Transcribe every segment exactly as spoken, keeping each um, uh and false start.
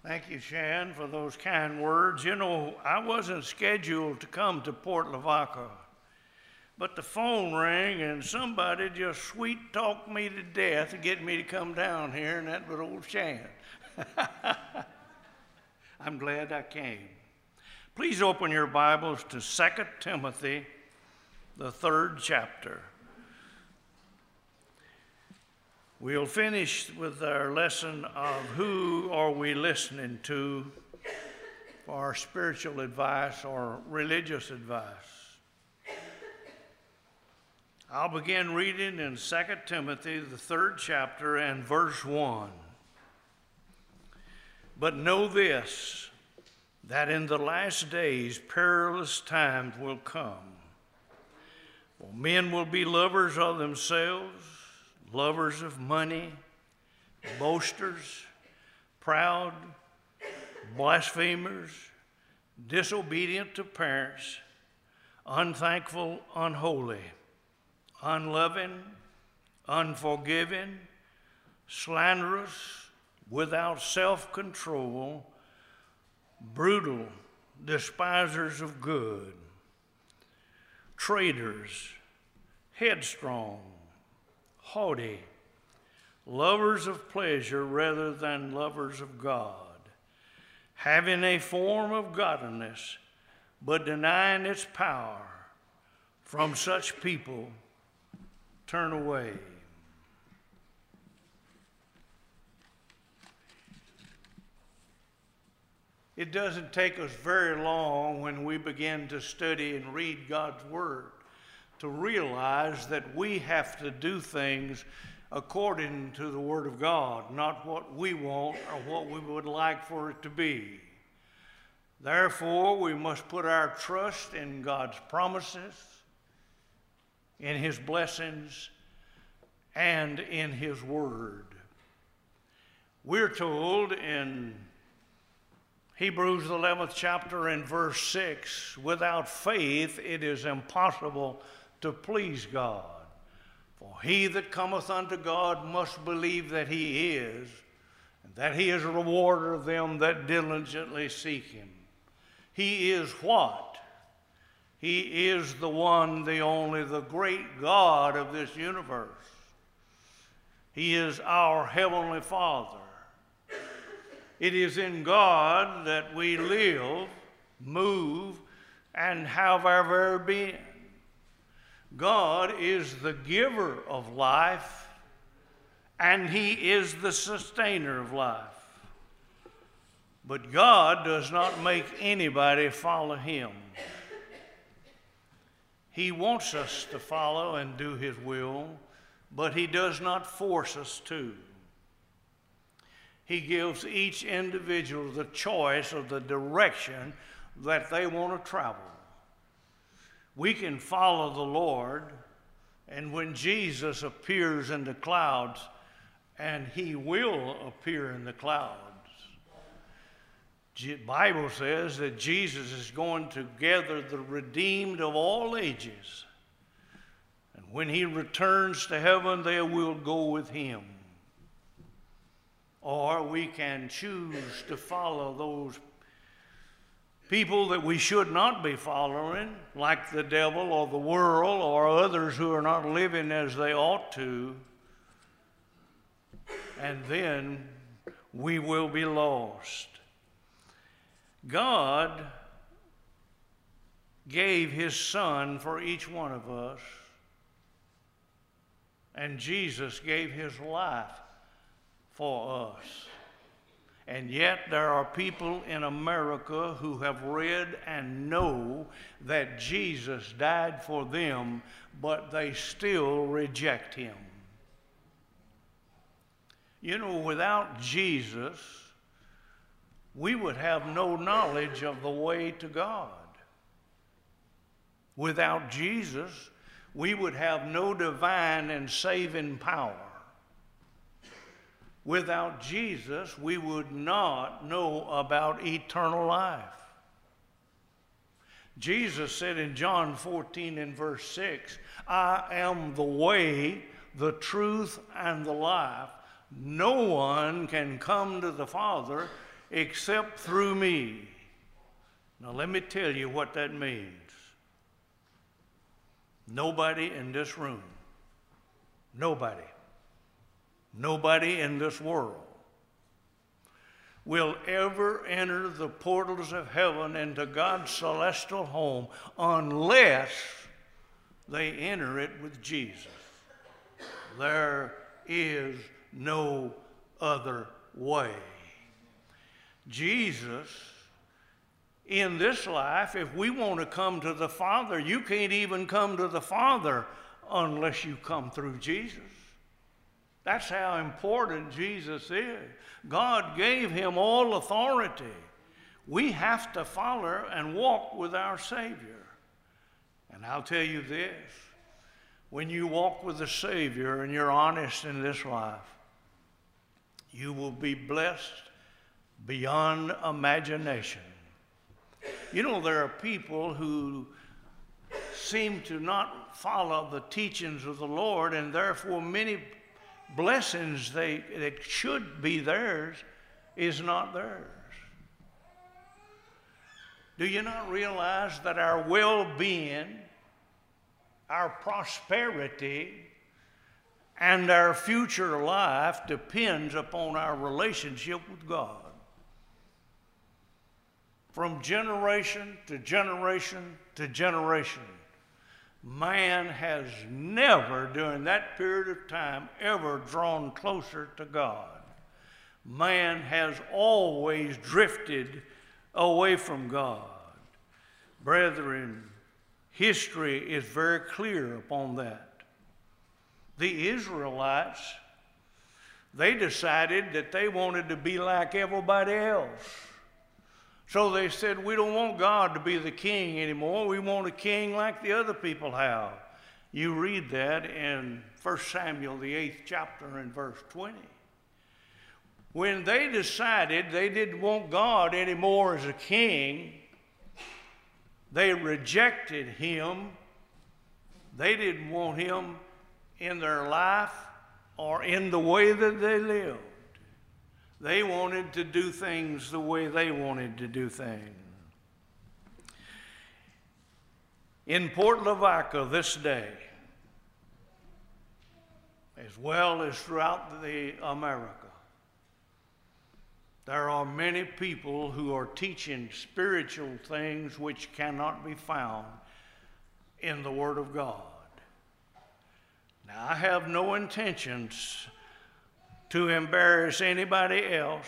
Thank you, Shan, for those kind words. You know, I wasn't scheduled to come to Port Lavaca, but the phone rang and somebody just sweet talked me to death to get me to come down here, and that was old Shan. I'm glad I came. Please open your Bibles to Second Timothy, the third chapter. We'll finish with our lesson of who are we listening to for our spiritual advice or religious advice. I'll begin reading in Second Timothy, the third chapter, and verse one. But know this, that in the last days perilous times will come. For men will be lovers of themselves, lovers of money, boasters, proud, blasphemers, disobedient to parents, unthankful, unholy, unloving, unforgiving, slanderous, without self-control, brutal, despisers of good, traitors, headstrong, haughty, lovers of pleasure rather than lovers of God, having a form of godliness, but denying its power. From such people, turn away. It doesn't take us very long when we begin to study and read God's Word to realize that we have to do things according to the Word of God, not what we want or what we would like for it to be. Therefore, we must put our trust in God's promises, in His blessings, and in His Word. We're told in Hebrews eleventh chapter and verse six, without faith it is impossible to please God. For he that cometh unto God must believe that he is, and that he is a rewarder of them that diligently seek him. He is what? He is the one, the only, the great God of this universe. He is our Heavenly Father. It is in God that we live, move, and have our very being. God is the giver of life, and He is the sustainer of life. But God does not make anybody follow Him. He wants us to follow and do His will, but He does not force us to. He gives each individual the choice of the direction that they want to travel. We can follow the Lord, and when Jesus appears in the clouds, and He will appear in the clouds, the Bible says that Jesus is going to gather the redeemed of all ages. And when He returns to heaven, they will go with Him. Or we can choose to follow those people that we should not be following, like the devil or the world or others who are not living as they ought to. And then we will be lost. God gave His Son for each one of us, and Jesus gave His life for us. And yet there are people in America who have read and know that Jesus died for them, but they still reject Him. You know, without Jesus, we would have no knowledge of the way to God. Without Jesus, we would have no divine and saving power. Without Jesus, we would not know about eternal life. Jesus said in John fourteen and verse six, I am the way, the truth, and the life. No one can come to the Father except through me. Now let me tell you what that means. Nobody in this room, nobody, nobody in this world will ever enter the portals of heaven into God's celestial home unless they enter it with Jesus. There is no other way. Jesus, in this life, if we want to come to the Father, you can't even come to the Father unless you come through Jesus. That's how important Jesus is. God gave him all authority. We have to follow and walk with our Savior. And I'll tell you this, when you walk with the Savior and you're honest in this life, you will be blessed beyond imagination. You know, there are people who seem to not follow the teachings of the Lord, and therefore many blessings they, that should be theirs is not theirs. Do you not realize that our well-being, our prosperity, and our future life depends upon our relationship with God? From generation to generation to generation, man has never, during that period of time, ever drawn closer to God. Man has always drifted away from God. Brethren, history is very clear upon that. The Israelites, they decided that they wanted to be like everybody else. So they said, we don't want God to be the king anymore. We want a king like the other people have. You read that in First Samuel, the eighth chapter, and verse twenty. When they decided they didn't want God anymore as a king, they rejected him. They didn't want him in their life or in the way that they lived. They wanted to do things the way they wanted to do things. In Port Lavaca this day, as well as throughout the America, there are many people who are teaching spiritual things which cannot be found in the Word of God. Now, I have no intentions to embarrass anybody else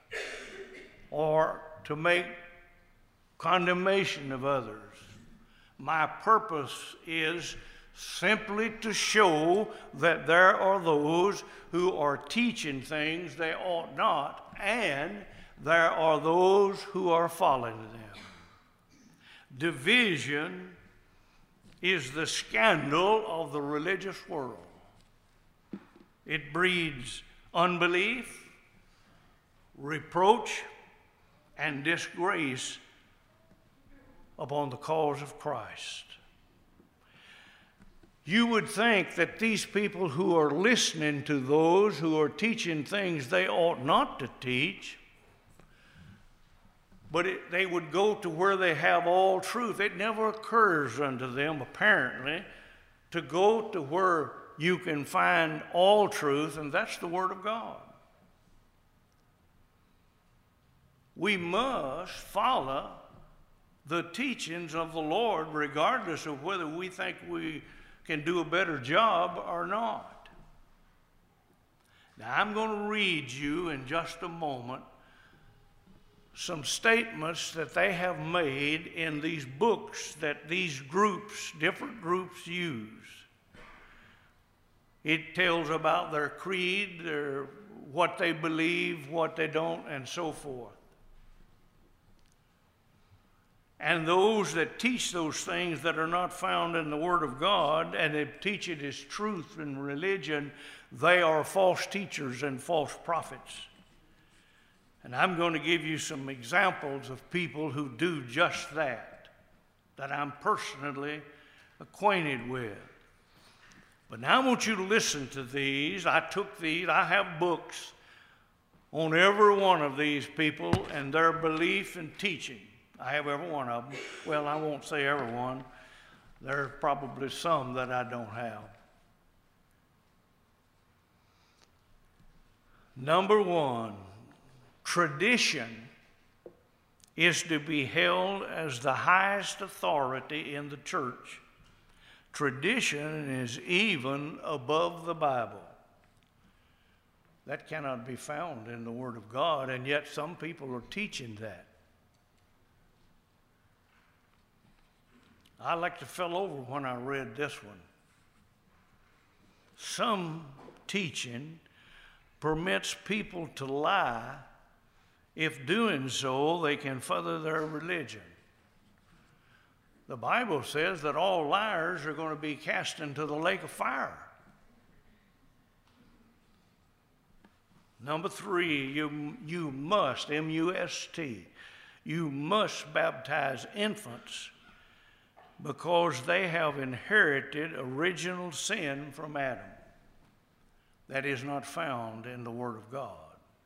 or to make condemnation of others. My purpose is simply to show that there are those who are teaching things they ought not, and there are those who are following them. Division is the scandal of the religious world. It breeds unbelief, reproach, and disgrace upon the cause of Christ. You would think that these people who are listening to those who are teaching things they ought not to teach, but it, they would go to where they have all truth. It never occurs unto them, apparently, to go to where you can find all truth, and that's the Word of God. We must follow the teachings of the Lord regardless of whether we think we can do a better job or not. Now, I'm going to read you in just a moment some statements that they have made in these books that these groups, different groups, use. It tells about their creed, their, what they believe, what they don't, and so forth. And those that teach those things that are not found in the Word of God, and they teach it as truth in religion, they are false teachers and false prophets. And I'm going to give you some examples of people who do just that, that I'm personally acquainted with. But now I want you to listen to these. I took these. I have books on every one of these people and their belief and teaching. I have every one of them. Well, I won't say every one. There are probably some that I don't have. Number one, tradition is to be held as the highest authority in the church. Tradition is even above the Bible. That cannot be found in the Word of God, and yet some people are teaching that. I like to fell over when I read this one. Some teaching permits people to lie if doing so they can further their religion. The Bible says that all liars are going to be cast into the lake of fire. Number three, you, you must, M U S T, you must baptize infants because they have inherited original sin from Adam. That is not found in the Word of God.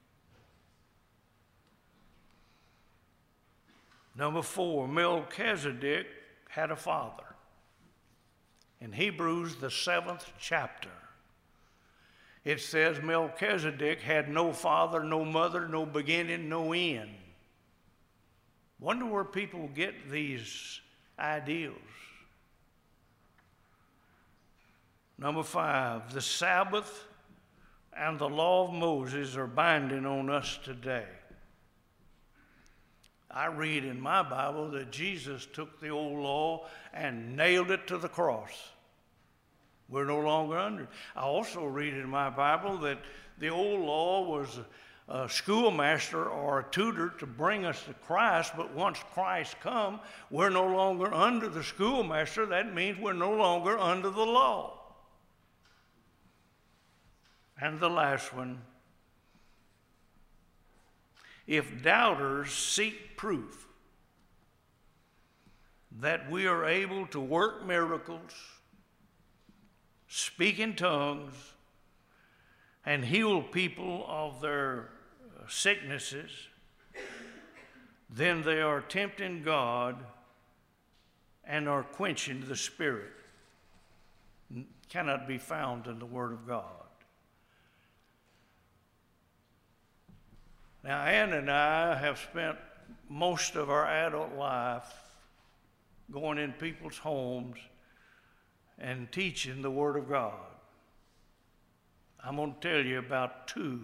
Number four, Melchizedek had a father. In Hebrews, the seventh chapter, it says Melchizedek had no father, no mother, no beginning, no end. Wonder where people get these ideals. Number five, the Sabbath and the law of Moses are binding on us today. I read in my Bible that Jesus took the old law and nailed it to the cross. We're no longer under it. I also read in my Bible that the old law was a, a schoolmaster or a tutor to bring us to Christ, but once Christ come, we're no longer under the schoolmaster. That means we're no longer under the law. And the last one, if doubters seek proof that we are able to work miracles, speak in tongues, and heal people of their sicknesses, then they are tempting God and are quenching the Spirit. Cannot be found in the Word of God. Now, Ann and I have spent most of our adult life going in people's homes and teaching the Word of God. I'm going to tell you about two.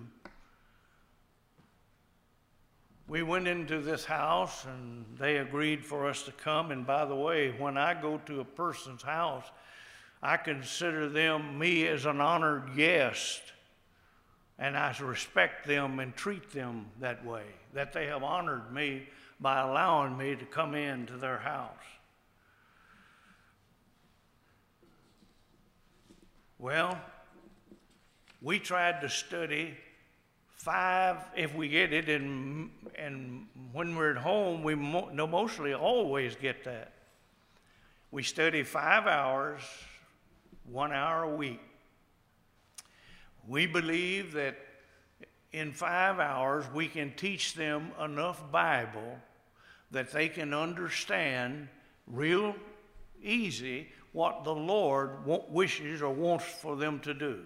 We went into this house and they agreed for us to come. And by the way, when I go to a person's house, I consider them, me, as an honored guest. And I respect them and treat them that way, that they have honored me by allowing me to come into their house. Well, we tried to study five, if we get it, and, and when we're at home, we mo- no, mostly always get that. We study five hours, one hour a week. We believe that in five hours we can teach them enough Bible that they can understand real easy what the Lord wishes or wants for them to do.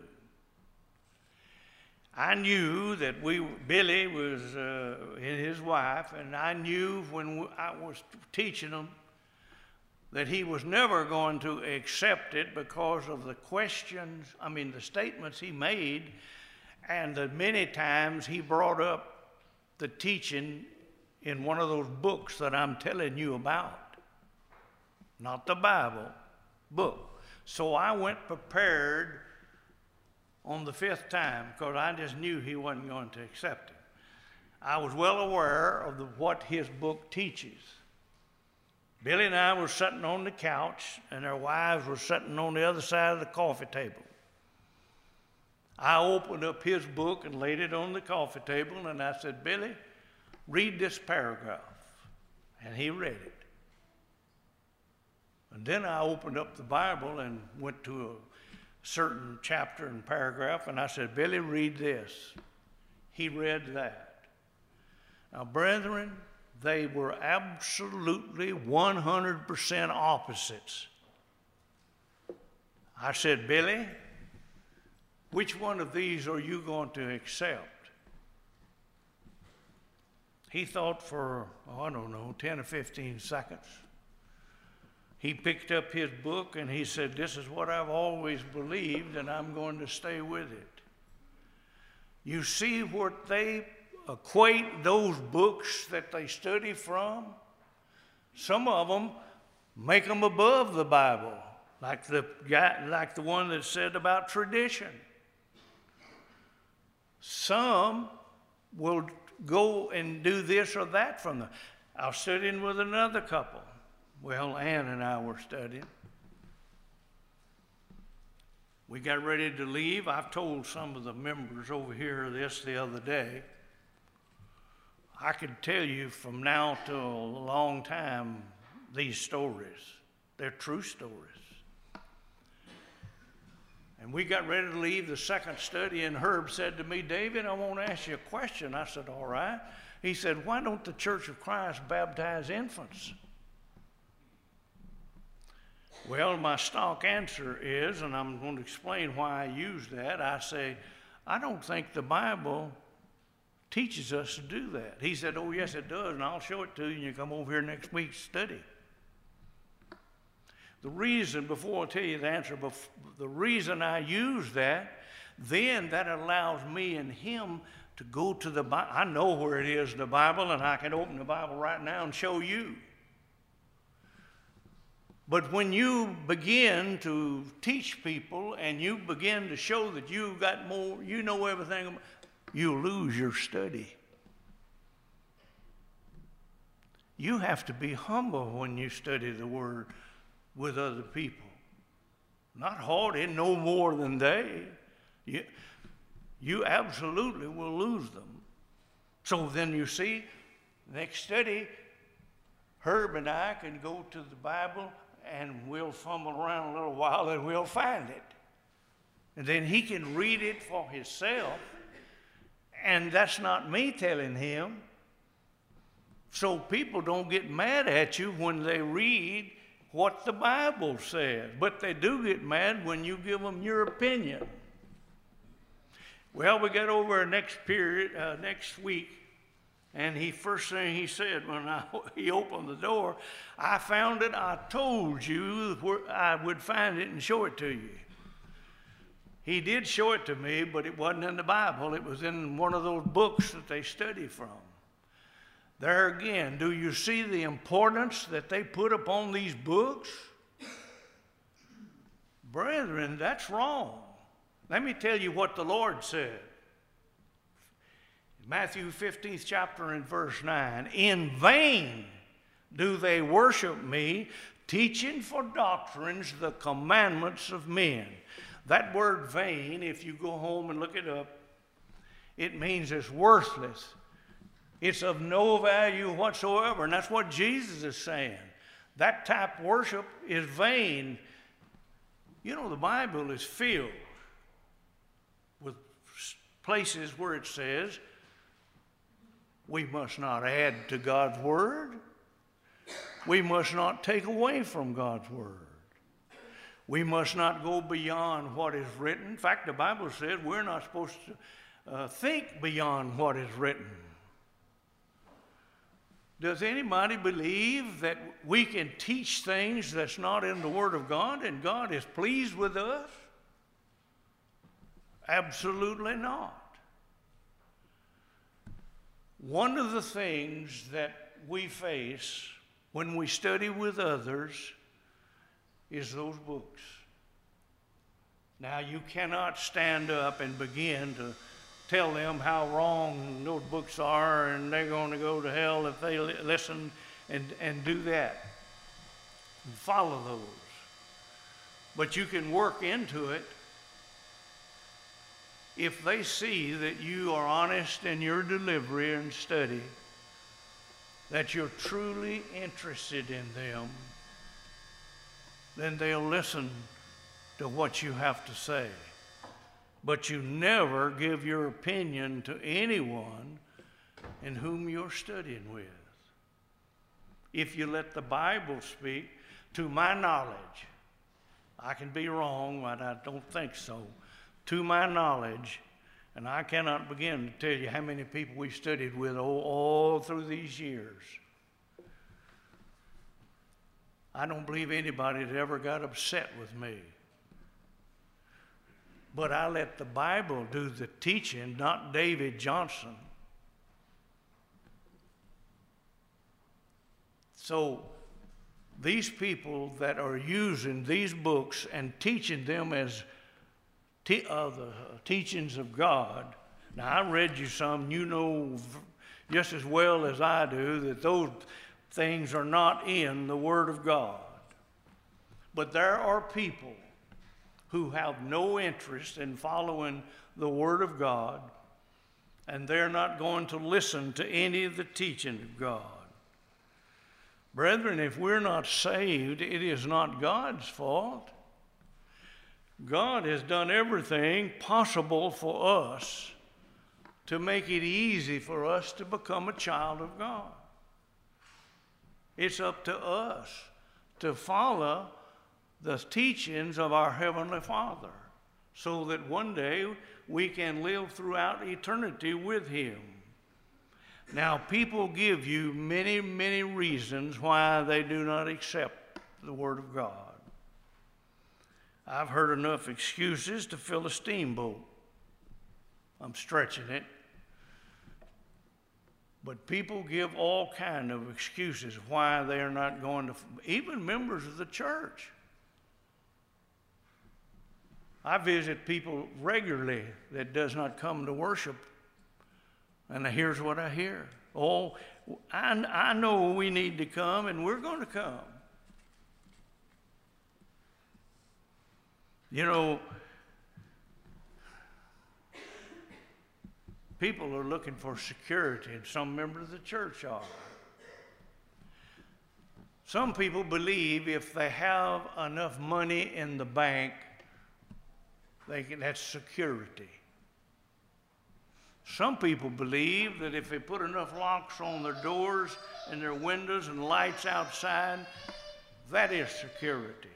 I knew that we, Billy was uh, and his wife, and I knew when I was teaching them that he was never going to accept it because of the questions, I mean the statements he made, and the many times he brought up the teaching in one of those books that I'm telling you about. Not the Bible, book. So I went prepared on the fifth time because I just knew he wasn't going to accept it. I was well aware of the, what his book teaches. Billy and I were sitting on the couch, and their wives were sitting on the other side of the coffee table. I opened up his book and laid it on the coffee table, and I said, Billy, read this paragraph. And he read it. And then I opened up the Bible and went to a certain chapter and paragraph, and I said, Billy, read this. he read that. Now, brethren, they were absolutely one hundred percent opposites. I said, Billy, which one of these are you going to accept? He thought for, oh, I don't know, ten or fifteen seconds. He picked up his book and he said, this is what I've always believed and I'm going to stay with it. You see what they equate those books that they study from? Some of them make them above the Bible, like the guy, like the one that said about tradition. Some will go and do this or that from them. I was studying with another couple. Well, Ann and I were studying. We got ready to leave. I've told some of the members over here this the other day. I could tell you from now to a long time these stories. They're true stories. And we got ready to leave the second study, and Herb said to me, David, I want to ask you a question. I said, all right. He said, why don't the Church of Christ baptize infants? Well, my stock answer is, and I'm going to explain why I use that, I say, I don't think the Bible teaches us to do that. He said, oh, yes, it does, and I'll show it to you, and you come over here next week to study. The reason, before I tell you the answer, the reason I use that, then that allows me and him to go to the Bible. I know where it is in the Bible, and I can open the Bible right now and show you. But when you begin to teach people and you begin to show that you've got more, you know everything, you lose your study. You have to be humble when you study the Word with other people. Not haughty, no more than they. You, you absolutely will lose them. So then you see, next study, Herb and I can go to the Bible and we'll fumble around a little while and we'll find it. And then he can read it for himself. And that's not me telling him. So people don't get mad at you when they read what the Bible says. But they do get mad when you give them your opinion. Well, we got over next period, uh, next week. And he first thing he said when I, he opened the door, I found it, I told you where I would find it and show it to you. He did show it to me, but it wasn't in the Bible. It was in one of those books that they study from. There again, do you see the importance that they put upon these books? Brethren, that's wrong. Let me tell you what the Lord said. Matthew fifteenth chapter and verse nine, in vain do they worship me, teaching for doctrines the commandments of men. That word vain, if you go home and look it up, it means it's worthless. It's of no value whatsoever, and that's what Jesus is saying. That type of worship is vain. You know, the Bible is filled with places where it says, we must not add to God's word. We must not take away from God's word. We must not go beyond what is written. In fact, the Bible says we're not supposed to uh, think beyond what is written. Does anybody believe that we can teach things that's not in the Word of God and God is pleased with us? Absolutely not. One of the things that we face when we study with others is those books. Now, you cannot stand up and begin to tell them how wrong those books are and they're going to go to hell if they li- listen and, and do that and follow those. But you can work into it if they see that you are honest in your delivery and study, that you're truly interested in them, then they'll listen to what you have to say. but you never give your opinion to anyone in whom you're studying with. If you let the Bible speak, to my knowledge, I can be wrong, but I don't think so. To my knowledge, and I cannot begin to tell you how many people we studied with all, all through these years. I don't believe anybody that ever got upset with me. But I let the Bible do the teaching, not David Johnson. So these people that are using these books and teaching them as te- uh, the teachings of God. Now, I read you some. You know just as well as I do that those things are not in the Word of God. But there are people who have no interest in following the Word of God, and they're not going to listen to any of the teaching of God. Brethren, if we're not saved, it is not God's fault. God has done everything possible for us to make it easy for us to become a child of God. It's up to us to follow the teachings of our Heavenly Father so that one day we can live throughout eternity with Him. Now, people give you many, many reasons why they do not accept the Word of God. I've heard enough excuses to fill a steamboat. I'm stretching it. But people give all kinds of excuses why they are not going to, even members of the church. I visit people regularly that does not come to worship, and here's what I hear. Oh, I, I know we need to come, and we're going to come. You know, people are looking for security, and some members of the church are. Some people believe if they have enough money in the bank, they can, that's security. Some people believe that if they put enough locks on their doors and their windows and lights outside, that is security.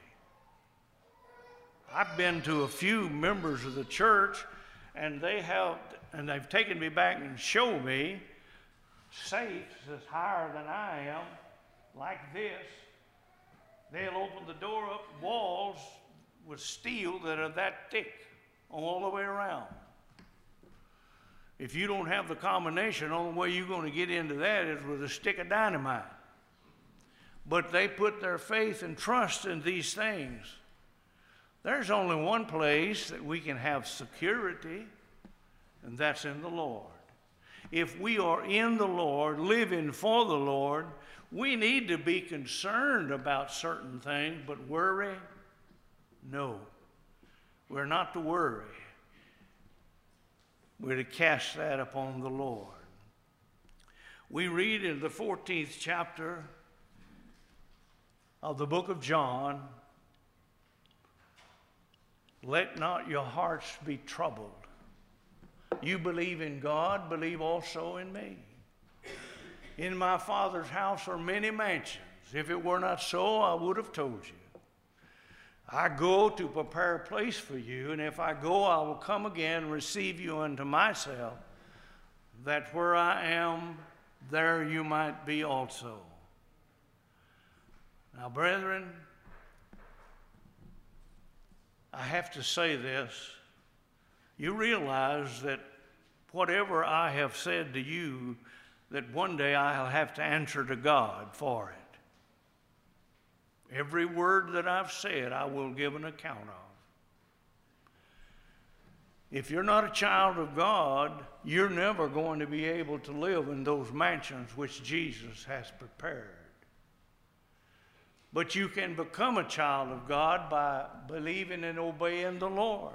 I've been to a few members of the church, and they have, and they've taken me back and showed me safes that's higher than I am, like this. They'll open the door up, walls with steel that are that thick all the way around. If you don't have the combination, the only way you're going to get into that is with a stick of dynamite. But they put their faith and trust in these things. There's only one place that we can have security, and that's in the Lord. If we are in the Lord, living for the Lord, we need to be concerned about certain things, but worry? No. We're not to worry. We're to cast that upon the Lord. We read in the fourteenth chapter of the book of John, let not your hearts be troubled. You believe in God, believe also in me. In my Father's house are many mansions. If it were not so, I would have told you. I go to prepare a place for you, and if I go, I will come again and receive you unto myself, that where I am, there you might be also. Now, brethren, I have to say this. You realize that whatever I have said to you, that one day I'll have to answer to God for it. Every word that I've said, I will give an account of. If you're not a child of God, you're never going to be able to live in those mansions which Jesus has prepared. But you can become a child of God by believing and obeying the Lord.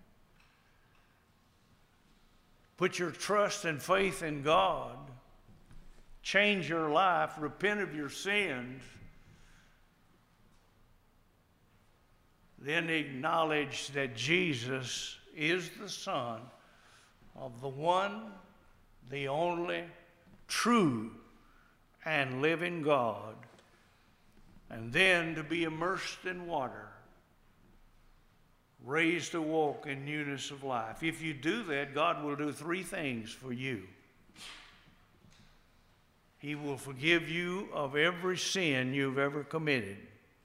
Put your trust and faith in God. Change your life. Repent of your sins. Then acknowledge that Jesus is the Son of the one, the only, true, and living God, and then to be immersed in water, raised to walk in newness of life. If you do that, God will do three things for you. He will forgive you of every sin you've ever committed.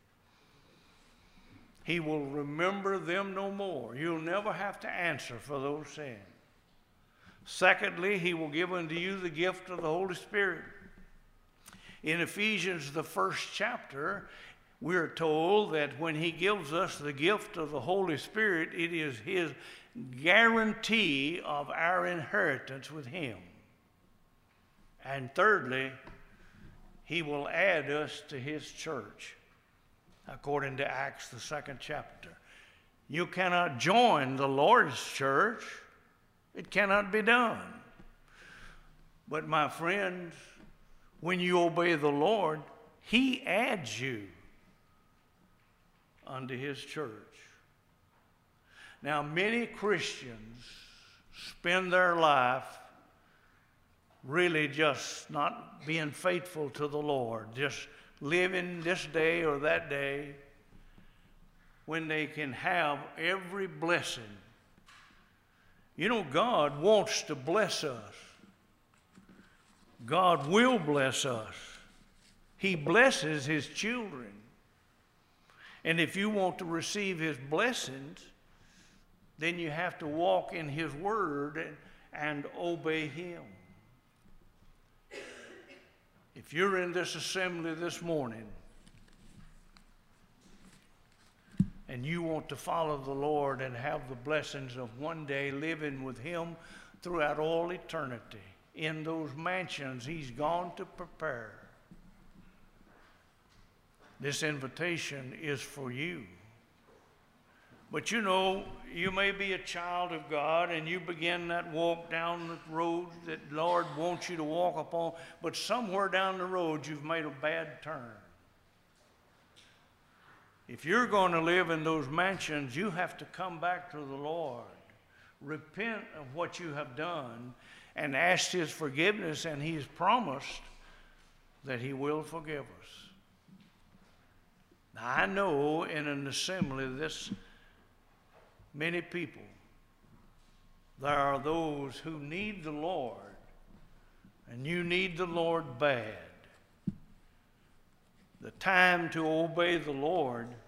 He will remember them no more. You'll never have to answer for those sins. Secondly, he will give unto you the gift of the Holy Spirit. In Ephesians, the first chapter, we're told that when he gives us the gift of the Holy Spirit, it is his guarantee of our inheritance with him. And thirdly, he will add us to his church, according to Acts, the second chapter. You cannot join the Lord's church. It cannot be done. But my friends, when you obey the Lord, he adds you unto his church. Now, many Christians spend their life really just not being faithful to the Lord, just living this day or that day when they can have every blessing. You know, God wants to bless us. God will bless us. He blesses his children. And if you want to receive his blessings, then you have to walk in his word and, and obey him. If you're in this assembly this morning and you want to follow the Lord and have the blessings of one day living with him throughout all eternity in those mansions he's gone to prepare, this invitation is for you. But you know, you may be a child of God and you begin that walk down the road that Lord wants you to walk upon, but somewhere down the road you've made a bad turn. If you're going to live in those mansions, you have to come back to the Lord, repent of what you have done, and ask his forgiveness, and he's promised that he will forgive us. Now, I know in an assembly this many people, there are those who need the Lord, and you need the Lord bad. The time to obey the Lord